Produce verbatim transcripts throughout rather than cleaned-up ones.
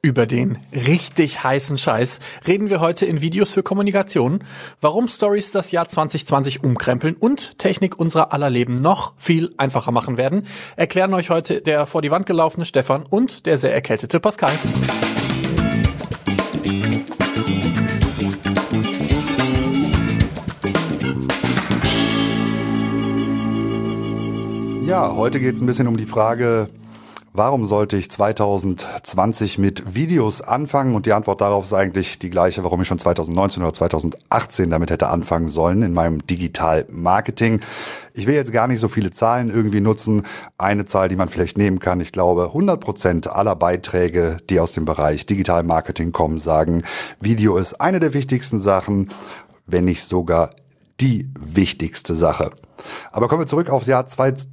Über den richtig heißen Scheiß reden wir heute in Videos für Kommunikation, warum Stories das Jahr zwanzig zwanzig umkrempeln und Technik unserer aller Leben noch viel einfacher machen werden, erklären euch heute der vor die Wand gelaufene Stefan und der sehr erkältete Pascal. Ja, heute geht es ein bisschen um die Frage, warum sollte ich zwanzig zwanzig mit Videos anfangen? Und die Antwort darauf ist eigentlich die gleiche, warum ich schon zwanzig neunzehn oder zwanzig achtzehn damit hätte anfangen sollen in meinem Digital-Marketing. Ich will jetzt gar nicht so viele Zahlen irgendwie nutzen. Eine Zahl, die man vielleicht nehmen kann, ich glaube, hundert Prozent aller Beiträge, die aus dem Bereich Digital-Marketing kommen, sagen, Video ist eine der wichtigsten Sachen, wenn nicht sogar die wichtigste Sache. Aber kommen wir zurück aufs Jahr zwanzig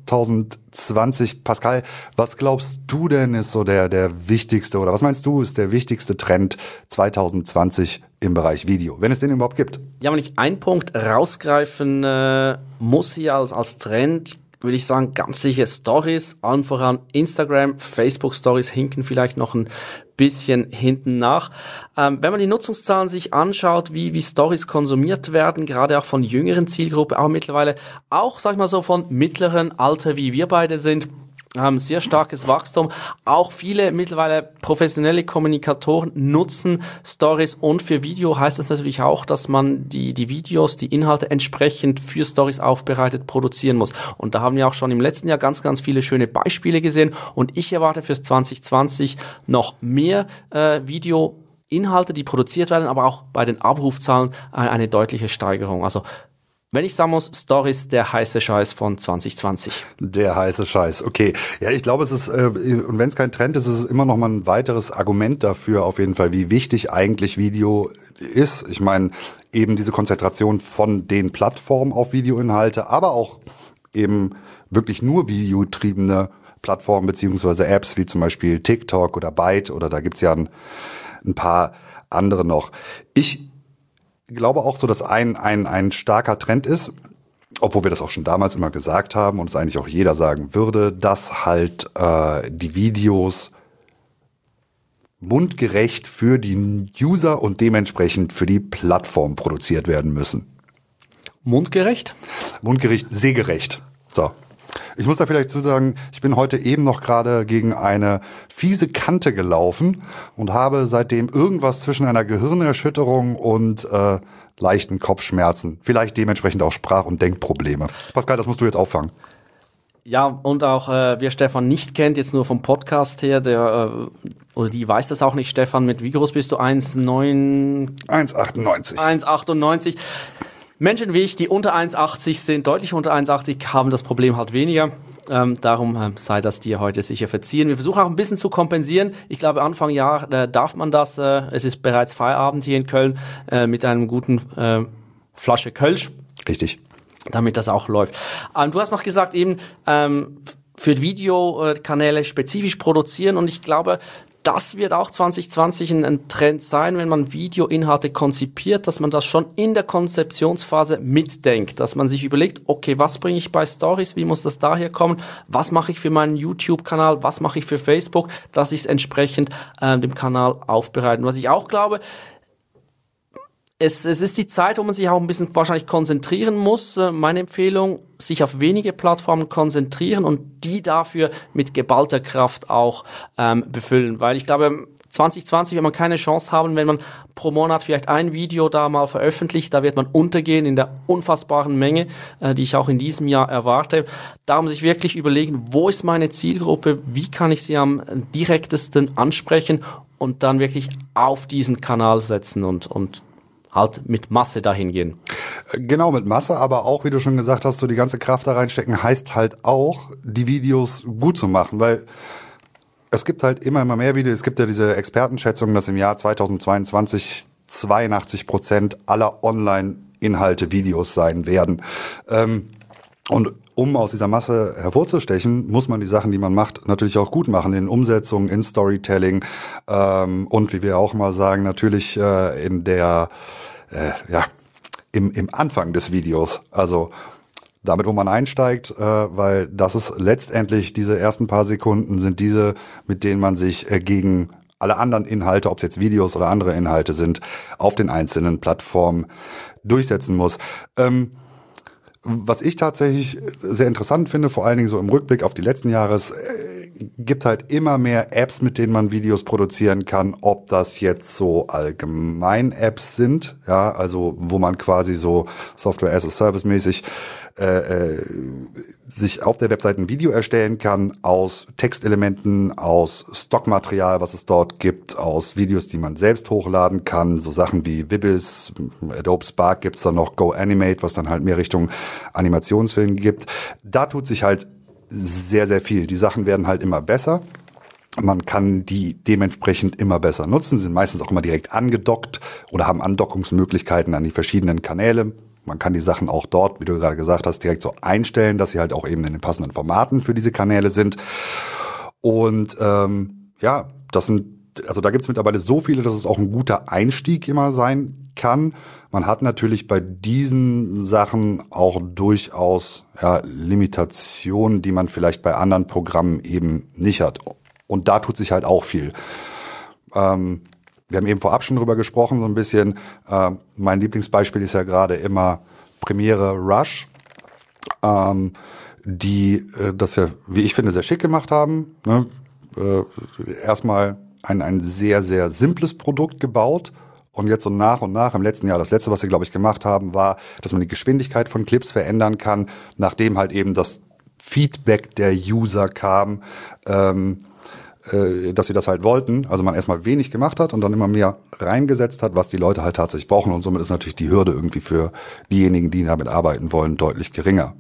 zwanzig. Pascal, was glaubst du denn ist so der, der wichtigste oder was meinst du ist der wichtigste Trend zwanzig zwanzig im Bereich Video, wenn es den überhaupt gibt? Ja, wenn ich einen Punkt rausgreifen äh, muss hier als, als Trend, würde ich sagen, ganz sicher Stories, allen voran Instagram, Facebook Stories hinken vielleicht noch ein bisschen hinten nach. Ähm, wenn man die Nutzungszahlen sich anschaut, wie wie Stories konsumiert werden, gerade auch von jüngeren Zielgruppe, aber mittlerweile auch, sag ich mal so, von mittleren Alter, wie wir beide sind, haben sehr starkes Wachstum. Auch viele mittlerweile professionelle Kommunikatoren nutzen Stories und für Video heißt das natürlich auch, dass man die die Videos, die Inhalte entsprechend für Stories aufbereitet produzieren muss. Und da haben wir auch schon im letzten Jahr ganz, ganz viele schöne Beispiele gesehen und ich erwarte fürs zwanzig zwanzig noch mehr äh, Video-Inhalte, die produziert werden, aber auch bei den Abrufzahlen äh, eine deutliche Steigerung. Also wenn ich sagen muss, Stories, der heiße Scheiß von zwanzig zwanzig. Der heiße Scheiß, okay. Ja, ich glaube, es ist, äh, und wenn es kein Trend ist, ist es immer noch mal ein weiteres Argument dafür, auf jeden Fall, wie wichtig eigentlich Video ist. Ich meine, eben diese Konzentration von den Plattformen auf Videoinhalte, aber auch eben wirklich nur videotriebene Plattformen beziehungsweise Apps, wie zum Beispiel TikTok oder Byte, oder da gibt's ja ein, ein paar andere noch. Ich Ich glaube auch so, dass ein, ein, ein starker Trend ist, obwohl wir das auch schon damals immer gesagt haben und es eigentlich auch jeder sagen würde, dass halt äh, die Videos mundgerecht für die User und dementsprechend für die Plattform produziert werden müssen. Mundgerecht? Mundgerecht, sehgerecht. So. Ich muss da vielleicht zu sagen, ich bin heute eben noch gerade gegen eine fiese Kante gelaufen und habe seitdem irgendwas zwischen einer Gehirnerschütterung und äh, leichten Kopfschmerzen. Vielleicht dementsprechend auch Sprach- und Denkprobleme. Pascal, das musst du jetzt auffangen. Ja, und auch, äh, wer Stefan nicht kennt, jetzt nur vom Podcast her, der äh, oder die weiß das auch nicht, Stefan, mit wie groß bist du? eins Komma neun? eins Komma achtundneunzig. eins Komma achtundneunzig. Menschen wie ich, die unter eins Komma achtzig sind, deutlich unter eins Komma achtzig, haben das Problem halt weniger. Ähm, darum ähm, sei das dir heute sicher verziehen. Wir versuchen auch ein bisschen zu kompensieren. Ich glaube, Anfang Jahr äh, darf man das. Äh, es ist bereits Feierabend hier in Köln äh, mit einem guten äh, Flasche Kölsch. Richtig. Damit das auch läuft. Ähm, du hast noch gesagt, eben ähm, für Videokanäle spezifisch produzieren und ich glaube, das wird auch zwanzig zwanzig ein, ein Trend sein, wenn man Videoinhalte konzipiert, dass man das schon in der Konzeptionsphase mitdenkt, dass man sich überlegt, okay, was bringe ich bei Stories, wie muss das daher kommen, was mache ich für meinen YouTube-Kanal, was mache ich für Facebook, dass ich es entsprechend äh, dem Kanal aufbereiten. Was ich auch glaube, Es, es ist die Zeit, wo man sich auch ein bisschen wahrscheinlich konzentrieren muss. Meine Empfehlung, sich auf wenige Plattformen konzentrieren und die dafür mit geballter Kraft auch ähm, befüllen. Weil ich glaube, zwanzig zwanzig wird man keine Chance haben, wenn man pro Monat vielleicht ein Video da mal veröffentlicht. Da wird man untergehen in der unfassbaren Menge, äh, die ich auch in diesem Jahr erwarte. Darum sich wirklich überlegen, wo ist meine Zielgruppe, wie kann ich sie am direktesten ansprechen und dann wirklich auf diesen Kanal setzen und und halt mit Masse dahin gehen. Genau, mit Masse, aber auch, wie du schon gesagt hast, so die ganze Kraft da reinstecken, heißt halt auch, die Videos gut zu machen, weil es gibt halt immer, immer mehr Videos. Es gibt ja diese Expertenschätzung, dass im Jahr zwanzig zweiundzwanzig zweiundachtzig Prozent aller Online-Inhalte Videos sein werden. Ähm, und um aus dieser Masse hervorzustechen, muss man die Sachen, die man macht, natürlich auch gut machen. In Umsetzung, in Storytelling ähm, und, wie wir auch mal sagen, natürlich äh, in der, äh, ja, im, im Anfang des Videos. Also damit, wo man einsteigt, äh, weil das ist letztendlich, diese ersten paar Sekunden sind diese, mit denen man sich äh, gegen alle anderen Inhalte, ob es jetzt Videos oder andere Inhalte sind, auf den einzelnen Plattformen durchsetzen muss. Ähm, was ich tatsächlich sehr interessant finde, vor allen Dingen so im Rückblick auf die letzten Jahre, es äh, gibt halt immer mehr Apps, mit denen man Videos produzieren kann, ob das jetzt so Allgemein-Apps sind, ja, also wo man quasi so Software as a Service mäßig äh, äh, sich auf der Webseite ein Video erstellen kann aus Textelementen, aus Stockmaterial, was es dort gibt, aus Videos, die man selbst hochladen kann, so Sachen wie Vibis, Adobe Spark gibt's dann noch, Go Animate, was dann halt mehr Richtung Animationsfilm gibt. Da tut sich halt sehr, sehr viel. Die Sachen werden halt immer besser. Man kann die dementsprechend immer besser nutzen, sind meistens auch immer direkt angedockt oder haben Andockungsmöglichkeiten an die verschiedenen Kanäle. Man kann die Sachen auch dort, wie du gerade gesagt hast, direkt so einstellen, dass sie halt auch eben in den passenden Formaten für diese Kanäle sind. Und ähm, ja, das sind, also da gibt's mittlerweile so viele, dass es auch ein guter Einstieg immer sein kann. Man hat natürlich bei diesen Sachen auch durchaus ja, Limitationen, die man vielleicht bei anderen Programmen eben nicht hat. Und da tut sich halt auch viel. Ähm, Wir haben eben vorab schon drüber gesprochen, so ein bisschen. Äh, mein Lieblingsbeispiel ist ja gerade immer Premiere Rush, ähm, die äh, das ja, wie ich finde, sehr schick gemacht haben. Ne? Äh, erstmal ein, ein sehr, sehr simples Produkt gebaut. Und jetzt so nach und nach, im letzten Jahr, das letzte, was sie, glaube ich, gemacht haben, war, dass man die Geschwindigkeit von Clips verändern kann, nachdem halt eben das Feedback der User kam, ähm, dass sie das halt wollten, also man erstmal wenig gemacht hat und dann immer mehr reingesetzt hat, was die Leute halt tatsächlich brauchen, und somit ist natürlich die Hürde irgendwie für diejenigen, die damit arbeiten wollen, deutlich geringer.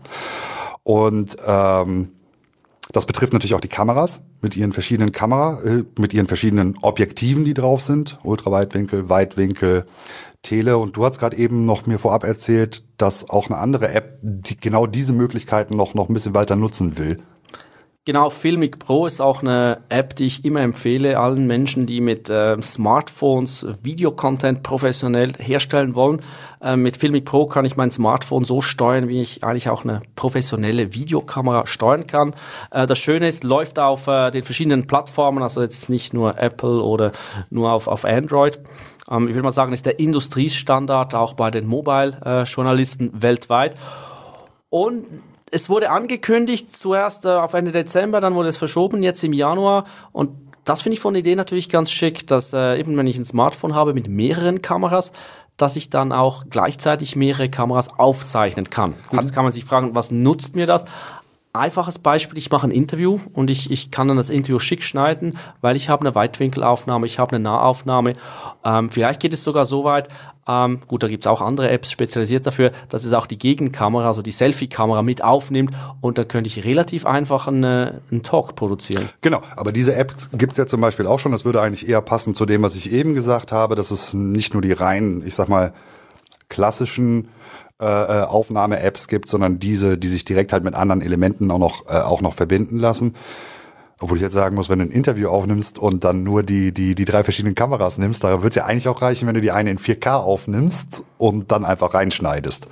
Und ähm, das betrifft natürlich auch die Kameras mit ihren verschiedenen Kamera, äh, mit ihren verschiedenen Objektiven, die drauf sind, Ultraweitwinkel, Weitwinkel, Tele. Und du hast gerade eben noch mir vorab erzählt, dass auch eine andere App, die genau diese Möglichkeiten noch noch ein bisschen weiter nutzen will. Genau, Filmic Pro ist auch eine App, die ich immer empfehle allen Menschen, die mit äh, Smartphones Videocontent professionell herstellen wollen. Äh, mit Filmic Pro kann ich mein Smartphone so steuern, wie ich eigentlich auch eine professionelle Videokamera steuern kann. Äh, das Schöne ist, läuft auf äh, den verschiedenen Plattformen, also jetzt nicht nur Apple oder nur auf, auf Android. Ähm, ich würde mal sagen, ist der Industriestandard auch bei den Mobile-Journalisten äh, weltweit. Und es wurde angekündigt, zuerst äh, auf Ende Dezember, dann wurde es verschoben, jetzt im Januar. Und das finde ich von der Idee natürlich ganz schick, dass äh, eben wenn ich ein Smartphone habe mit mehreren Kameras, dass ich dann auch gleichzeitig mehrere Kameras aufzeichnen kann. Gut, jetzt kann man sich fragen, was nutzt mir das? Einfaches Beispiel, ich mache ein Interview und ich, ich kann dann das Interview schick schneiden, weil ich habe eine Weitwinkelaufnahme, ich habe eine Nahaufnahme. Ähm, vielleicht geht es sogar so weit, ähm, gut, da gibt's auch andere Apps spezialisiert dafür, dass es auch die Gegenkamera, also die Selfie-Kamera mit aufnimmt, und dann könnte ich relativ einfach einen, einen Talk produzieren. Genau, aber diese App gibt's ja zum Beispiel auch schon. Das würde eigentlich eher passen zu dem, was ich eben gesagt habe, dass es nicht nur die rein, ich sag mal, klassischen äh, Aufnahme-Apps gibt, sondern diese, die sich direkt halt mit anderen Elementen auch noch äh, auch noch verbinden lassen. Obwohl ich jetzt sagen muss, wenn du ein Interview aufnimmst und dann nur die die die drei verschiedenen Kameras nimmst, da wird's ja eigentlich auch reichen, wenn du die eine in vier K aufnimmst und dann einfach reinschneidest.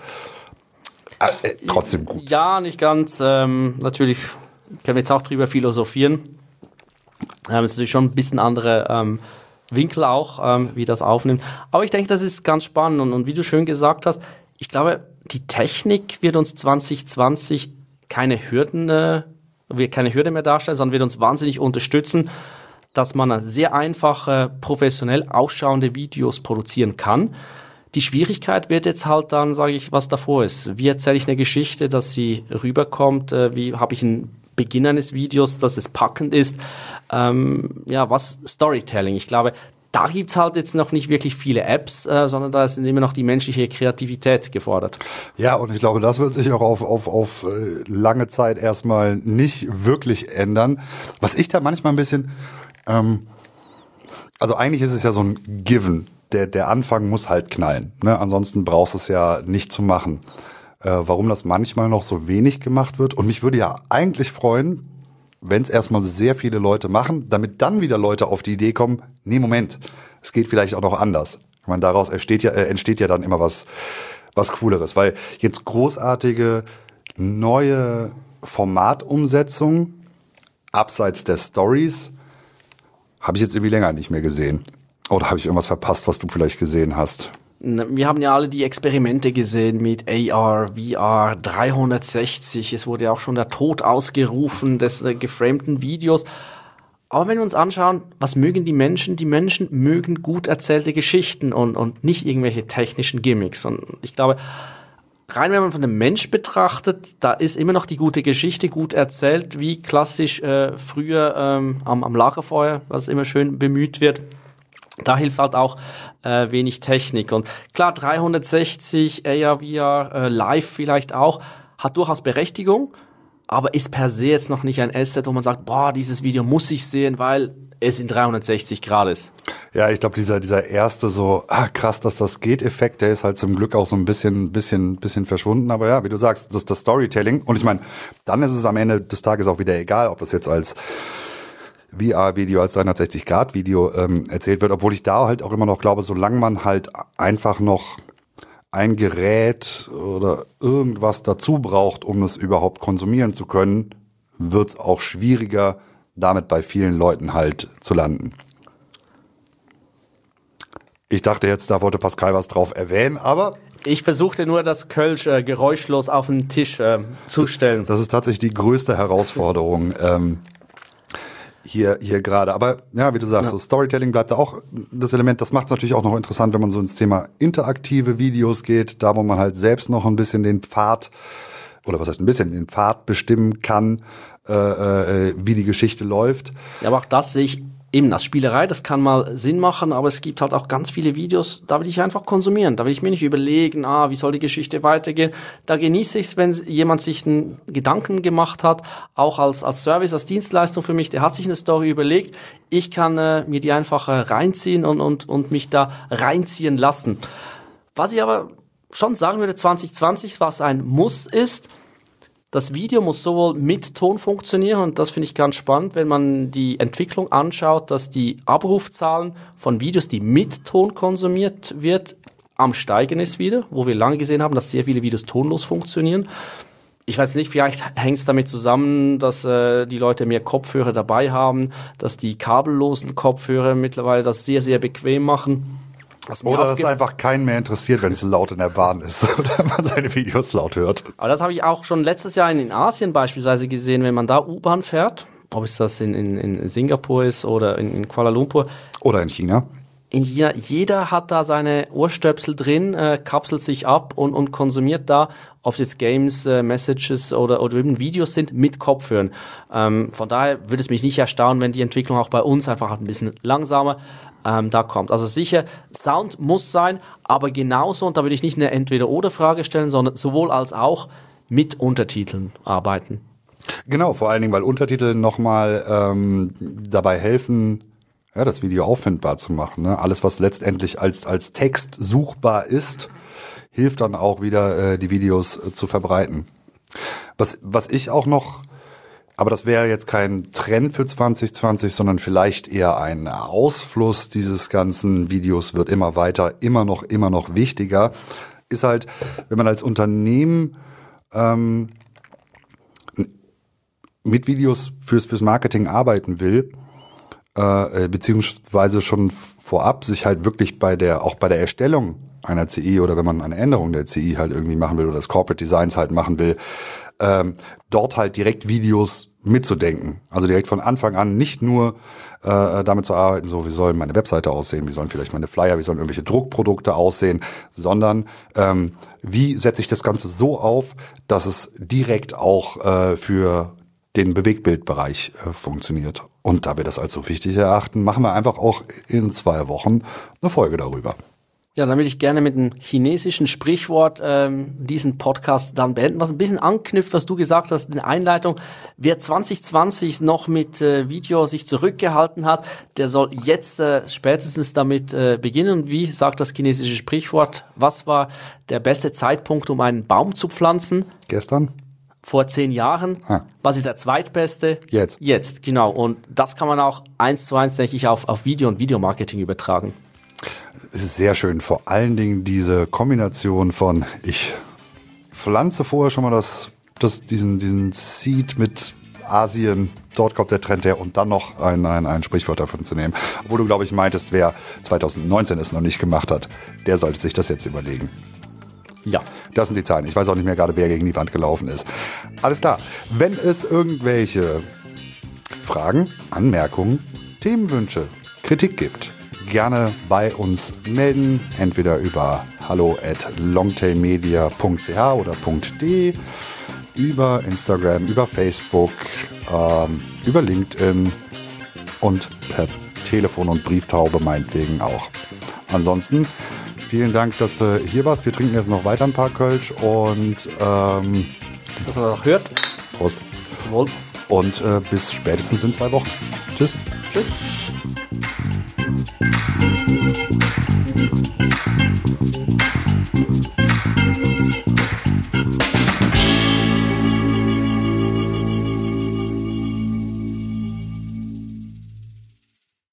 Äh, äh, trotzdem gut. Ja, nicht ganz. Ähm, natürlich können wir jetzt auch drüber philosophieren. Ähm, ist natürlich schon ein bisschen andere ähm, Winkel auch, ähm, wie das aufnimmt. Aber ich denke, das ist ganz spannend. Und, und wie du schön gesagt hast, ich glaube, die Technik wird uns zwanzig zwanzig keine Hürden, äh, wird keine Hürde mehr darstellen, sondern wird uns wahnsinnig unterstützen, dass man sehr einfache, professionell ausschauende Videos produzieren kann. Die Schwierigkeit wird jetzt halt dann, sage ich, was davor ist. Wie erzähle ich eine Geschichte, dass sie rüberkommt? Äh, wie habe ich einen Beginn eines Videos, dass es packend ist? Ähm, ja, was Storytelling? Ich glaube, da gibt's halt jetzt noch nicht wirklich viele Apps, äh, sondern da ist immer noch die menschliche Kreativität gefordert. Ja, und ich glaube, das wird sich auch auf, auf, auf lange Zeit erstmal nicht wirklich ändern. Was ich da manchmal ein bisschen, ähm, also eigentlich ist es ja so ein Given. Der, der Anfang muss halt knallen, ne? Ansonsten brauchst du es ja nicht zu machen. Äh, warum das manchmal noch so wenig gemacht wird. Und mich würde ja eigentlich freuen, wenn es erstmal sehr viele Leute machen, damit dann wieder Leute auf die Idee kommen, nee, Moment, es geht vielleicht auch noch anders. Ich meine, daraus entsteht ja, äh, entsteht ja dann immer was, was Cooleres, weil jetzt großartige neue Formatumsetzungen abseits der Stories Habe ich jetzt irgendwie länger nicht mehr gesehen. Oder habe ich irgendwas verpasst, was du vielleicht gesehen hast? Wir haben ja alle die Experimente gesehen mit A R, V R, dreihundertsechzig. Es wurde ja auch schon der Tod ausgerufen des äh, geframten Videos. Aber wenn wir uns anschauen, was mögen die Menschen? Die Menschen mögen gut erzählte Geschichten und, und nicht irgendwelche technischen Gimmicks. Und ich glaube, rein wenn man von dem Mensch betrachtet, da ist immer noch die gute Geschichte gut erzählt, wie klassisch äh, früher ähm, am, am Lagerfeuer, was immer schön bemüht wird. Da hilft halt auch äh, wenig Technik. Und klar, dreihundertsechzig, A R, V R, äh, live vielleicht auch, hat durchaus Berechtigung, aber ist per se jetzt noch nicht ein Asset, wo man sagt, boah, dieses Video muss ich sehen, weil es in dreihundertsechzig Grad ist. Ja, ich glaube, dieser dieser erste so, ah, krass, dass das geht Effekt, der ist halt zum Glück auch so ein bisschen bisschen bisschen verschwunden. Aber ja, wie du sagst, das ist das Storytelling. Und ich meine, dann ist es am Ende des Tages auch wieder egal, ob das jetzt als V R-Video, als dreihundertsechzig-Grad-Video ähm, erzählt wird, obwohl ich da halt auch immer noch glaube, solange man halt einfach noch ein Gerät oder irgendwas dazu braucht, um es überhaupt konsumieren zu können, wird es auch schwieriger, damit bei vielen Leuten halt zu landen. Ich dachte jetzt, da wollte Pascal was drauf erwähnen, aber... Ich versuchte nur, das Kölsch äh, geräuschlos auf den Tisch äh, zu stellen. Das ist tatsächlich die größte Herausforderung, ähm, Hier, hier gerade. Aber ja, wie du sagst, ja. So Storytelling bleibt da auch das Element. Das macht es natürlich auch noch interessant, wenn man so ins Thema interaktive Videos geht, da wo man halt selbst noch ein bisschen den Pfad, oder was heißt ein bisschen, den Pfad bestimmen kann, äh, äh, wie die Geschichte läuft. Ja, aber auch das sehe ich eben als Spielerei, das kann mal Sinn machen, aber es gibt halt auch ganz viele Videos, da will ich einfach konsumieren. Da will ich mir nicht überlegen, ah, wie soll die Geschichte weitergehen. Da genieße ich es, wenn jemand sich einen Gedanken gemacht hat, auch als als Service, als Dienstleistung für mich. Der hat sich eine Story überlegt. Ich kann äh, mir die einfach äh, reinziehen und und und mich da reinziehen lassen. Was ich aber schon sagen würde, zwanzig zwanzig, was ein Muss ist, das Video muss sowohl mit Ton funktionieren, und das finde ich ganz spannend, wenn man die Entwicklung anschaut, dass die Abrufzahlen von Videos, die mit Ton konsumiert wird, am Steigen ist wieder, wo wir lange gesehen haben, dass sehr viele Videos tonlos funktionieren. Ich weiß nicht, vielleicht hängt es damit zusammen, dass äh, die Leute mehr Kopfhörer dabei haben, dass die kabellosen Kopfhörer mittlerweile das sehr, sehr bequem machen. Oder dass es einfach keinen mehr interessiert, wenn es laut in der Bahn ist oder man seine Videos laut hört. Aber das habe ich auch schon letztes Jahr in, in Asien beispielsweise gesehen, wenn man da U-Bahn fährt, ob es das in, in, in Singapur ist oder in, in Kuala Lumpur. Oder in China. In China, jeder hat da seine Ohrstöpsel drin, äh, kapselt sich ab und, und konsumiert da, ob es jetzt Games, äh, Messages oder, oder eben Videos sind, mit Kopfhörern. Ähm, von daher würde es mich nicht erstaunen, wenn die Entwicklung auch bei uns einfach ein bisschen langsamer ähm, da kommt. Also sicher, Sound muss sein, aber genauso, und da würde ich nicht eine Entweder-oder-Frage stellen, sondern sowohl als auch mit Untertiteln arbeiten. Genau, vor allen Dingen, weil Untertitel nochmal ähm, dabei helfen, ja, das Video auffindbar zu machen. Ne? Alles, was letztendlich als als Text suchbar ist, hilft dann auch wieder, äh, die Videos äh, zu verbreiten. Was was ich auch noch, aber das wäre jetzt kein Trend für zwanzig zwanzig, sondern vielleicht eher ein Ausfluss dieses ganzen Videos, wird immer weiter, immer noch, immer noch wichtiger, ist halt, wenn man als Unternehmen ähm, mit Videos fürs fürs Marketing arbeiten will, Äh, beziehungsweise schon vorab sich halt wirklich bei der, auch bei der Erstellung einer C I oder wenn man eine Änderung der C I halt irgendwie machen will oder das Corporate Designs halt machen will, ähm, dort halt direkt Videos mitzudenken. Also direkt von Anfang an nicht nur äh, damit zu arbeiten, so wie soll meine Webseite aussehen, wie sollen vielleicht meine Flyer, wie sollen irgendwelche Druckprodukte aussehen, sondern ähm, wie setze ich das Ganze so auf, dass es direkt auch äh, für den Bewegtbildbereich äh, funktioniert. Und da wir das als so wichtig erachten, machen wir einfach auch in zwei Wochen eine Folge darüber. Ja, dann würde ich gerne mit einem chinesischen Sprichwort ähm, diesen Podcast dann beenden, was ein bisschen anknüpft, was du gesagt hast in der Einleitung. Wer zwanzig zwanzig noch mit äh, Video sich zurückgehalten hat, der soll jetzt äh, spätestens damit äh, beginnen. Und wie sagt das chinesische Sprichwort, was war der beste Zeitpunkt, um einen Baum zu pflanzen? Gestern? Vor zehn Jahren. Ah. Was ist der zweitbeste? Jetzt. Jetzt, genau. Und das kann man auch eins zu eins, denke ich, auf, auf Video und Videomarketing übertragen. Es ist sehr schön. Vor allen Dingen diese Kombination von, ich pflanze vorher schon mal das, das, diesen, diesen Seed mit Asien, dort kommt der Trend her und dann noch ein, ein, ein Sprichwort davon zu nehmen. Obwohl du, glaube ich, meintest, wer zwanzig neunzehn es noch nicht gemacht hat, der sollte sich das jetzt überlegen. Ja. Das sind die Zahlen. Ich weiß auch nicht mehr gerade, wer gegen die Wand gelaufen ist. Alles klar. Wenn es irgendwelche Fragen, Anmerkungen, Themenwünsche, Kritik gibt, gerne bei uns melden. Entweder über hallo at longtailmedia punkt c h oder .de, über Instagram, über Facebook, ähm, über LinkedIn und per Telefon und Brieftaube meinetwegen auch. Ansonsten vielen Dank, dass du hier warst. Wir trinken jetzt noch weiter ein paar Kölsch und ähm, dass man noch hört. Prost. Zum Wohl. Und äh, bis spätestens in zwei Wochen. Tschüss. Tschüss.